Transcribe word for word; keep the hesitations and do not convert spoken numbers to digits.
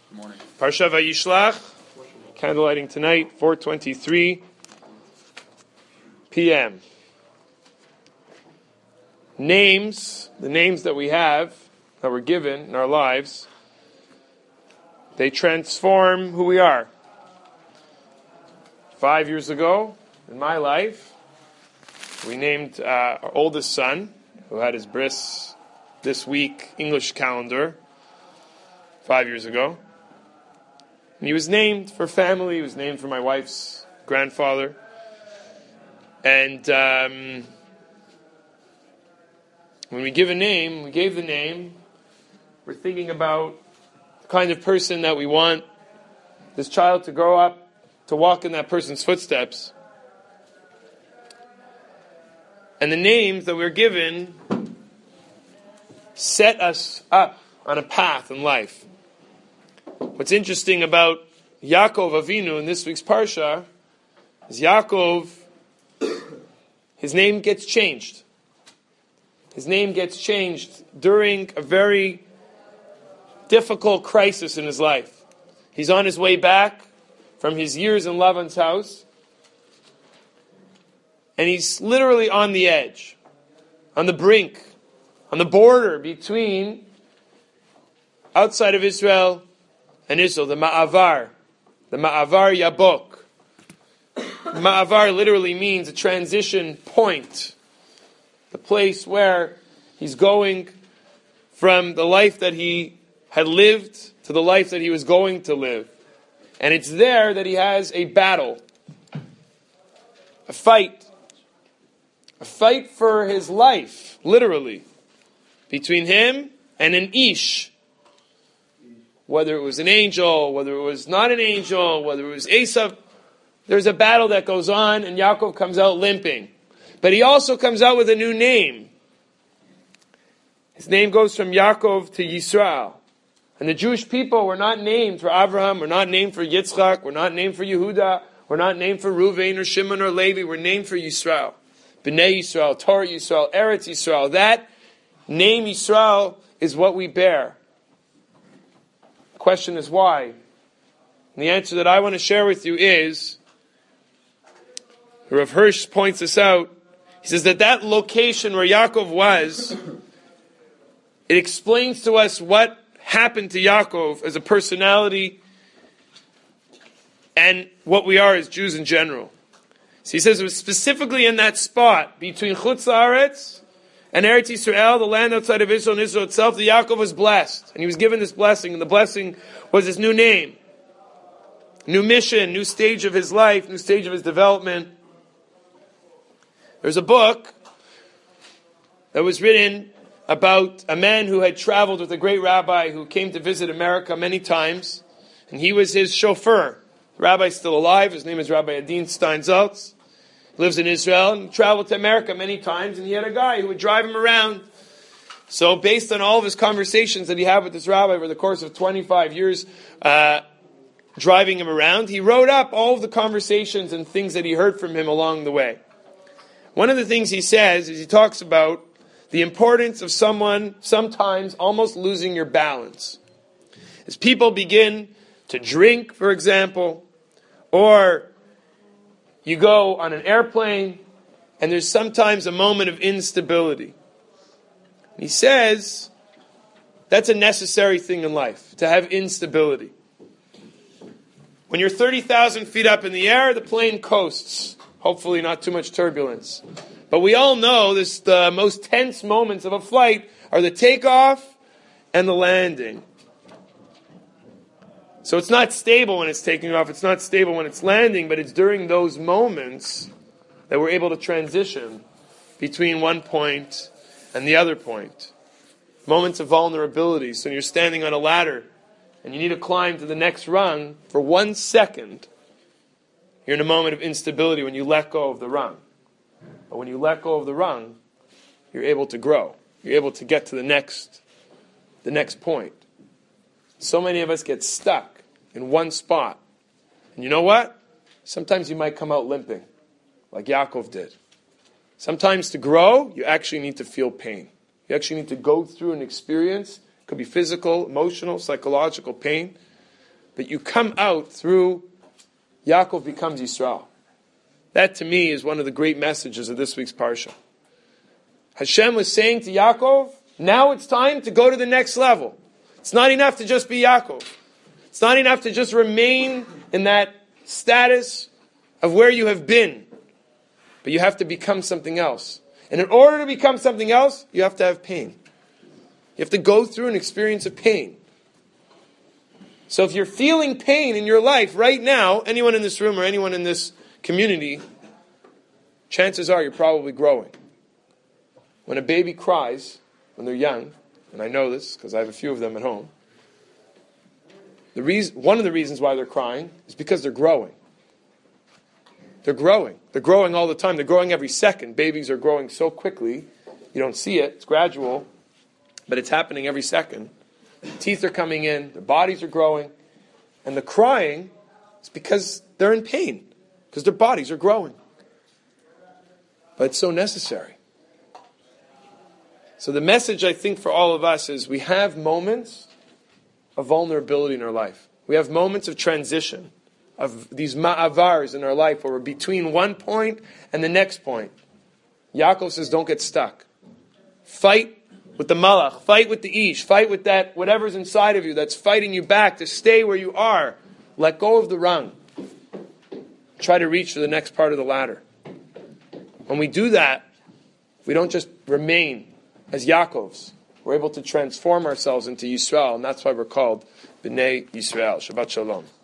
Good morning. Parsha Vayishlach, candlelighting tonight, four twenty-three p.m. Names, the names that we have, that we're given in our lives, they transform who we are. Five years ago, in my life, we named uh, our oldest son, who had his bris this week, English calendar, five years ago. And he was named for family. He was named for my wife's grandfather. And um, when we give a name, we gave the name, we're thinking about the kind of person that we want this child to grow up, to walk in that person's footsteps. And the names that we're given set us up on a path in life. What's interesting about Yaakov Avinu in this week's Parsha is Yaakov, his name gets changed. His name gets changed during a very difficult crisis in his life. He's on his way back from his years in Lavan's house, and he's literally on the edge, on the brink, on the border between outside of Israel and Israel, the Ma'avar, the Ma'avar Yabok. Ma'avar literally means a transition point, the place where he's going from the life that he had lived to the life that he was going to live. And it's there that he has a battle, a fight, a fight for his life, literally, between him and an Ish. Whether it was an angel, whether it was not an angel, whether it was Esav, there's a battle that goes on, and Yaakov comes out limping. But he also comes out with a new name. His name goes from Yaakov to Yisrael. And the Jewish people were not named for Abraham, were not named for Yitzchak, were not named for Yehuda, were not named for Reuven or Shimon or Levi, were named for Yisrael. Bnei Yisrael, Torah Yisrael, Eretz Yisrael. That name Yisrael is what we bear. The question is why? And the answer that I want to share with you is, Rav Hirsch points this out, he says that that location where Yaakov was, it explains to us what happened to Yaakov as a personality and what we are as Jews in general. So he says it was specifically in that spot between Chutz La'aretz and Eretz Yisrael, the land outside of Israel and Israel itself, that Yaakov was blessed. And he was given this blessing, and the blessing was his new name, new mission, new stage of his life, new stage of his development. There's a book that was written about a man who had traveled with a great rabbi who came to visit America many times, and he was his chauffeur. The rabbi's still alive. His name is Rabbi Adin Steinsaltz. He lives in Israel and traveled to America many times, and he had a guy who would drive him around. So based on all of his conversations that he had with this rabbi over the course of twenty-five years, uh, driving him around, he wrote up all of the conversations and things that he heard from him along the way. One of the things he says is he talks about the importance of someone sometimes almost losing your balance. As people begin to drink, for example, or you go on an airplane and there's sometimes a moment of instability. He says that's a necessary thing in life, to have instability. When you're thirty thousand feet up in the air, the plane coasts. Hopefully not too much turbulence. But we all know this, the most tense moments of a flight are the takeoff and the landing. So it's not stable when it's taking off, it's not stable when it's landing, but it's during those moments that we're able to transition between one point and the other point. Moments of vulnerability. So you're standing on a ladder and you need to climb to the next rung for one second. You're in a moment of instability when you let go of the rung. But when you let go of the rung, you're able to grow. You're able to get to the next, the next point. So many of us get stuck in one spot. And you know what? Sometimes you might come out limping, like Yaakov did. Sometimes to grow, you actually need to feel pain. You actually need to go through an experience. It could be physical, emotional, psychological pain. but you come out through Yaakov becomes Yisrael. That to me is one of the great messages of this week's Parsha. Hashem was saying to Yaakov, now it's time to go to the next level. It's not enough to just be Yaakov. It's not enough to just remain in that status of where you have been. But you have to become something else. And in order to become something else, you have to have pain. You have to go through an experience of pain. So if you're feeling pain in your life right now, anyone in this room or anyone in this community, chances are you're probably growing. When a baby cries, when they're young, and I know this because I have a few of them at home, the reason, one of the reasons why they're crying is because they're growing. They're growing. They're growing all the time. They're growing every second. Babies are growing so quickly, you don't see it. It's gradual, but it's happening every second. Teeth are coming in. Their bodies are growing. And the crying is because they're in pain, because their bodies are growing. But it's so necessary. So the message, I think, for all of us is we have moments of vulnerability in our life. We have moments of transition, of these ma'avars in our life where we're between one point and the next point. Yaakov says, don't get stuck. Fight with the malach, fight with the ish, fight with that, whatever's inside of you that's fighting you back to stay where you are. Let go of the rung. Try to reach to the next part of the ladder. When we do that, we don't just remain as Yaakovs. We're able to transform ourselves into Yisrael, and that's why we're called B'nai Yisrael. Shabbat Shalom.